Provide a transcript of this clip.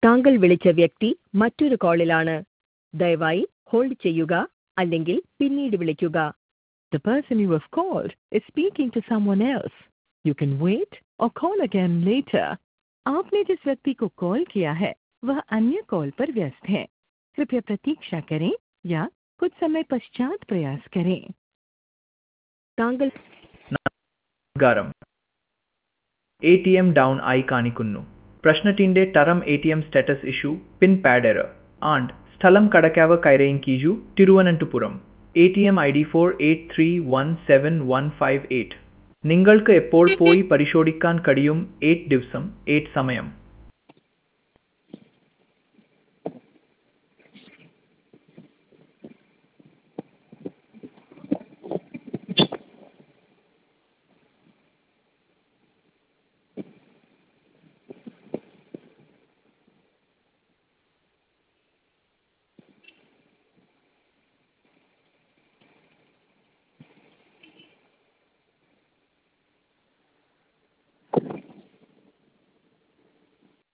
താങ്കൾ വിളിച്ച വ്യക്തി മറ്റൊരു കോളിലാണ്. ദയവായി ഹോൾഡ് ചെയ്യുക അല്ലെങ്കിൽ പിന്നീട് വിളിക്കുക. The person you have called is speaking to someone else. You can wait or call again later. आपने जिस व्यक्ति को कॉल किया है वह अन्य कॉल पर व्यस्त है. कृपया प्रतीक्षा करें या कुछ समय पश्चात प्रयास करें. താങ്കൾ നമസ്കാരം. ATM ഡൗൺ ആയി കാണിക്കുന്നു. പ്രശ്നത്തിന്റെ തരം ATM status issue, pin pad error and സ്ഥലം കടക്കാവ് കൈരയിൻകീജു തിരുവനന്തപുരം. ATM ID 48317158. നിങ്ങൾക്ക് എപ്പോൾ പോയി പരിശോധിക്കാൻ കഴിയും? 8 ദിവസം 8 സമയം.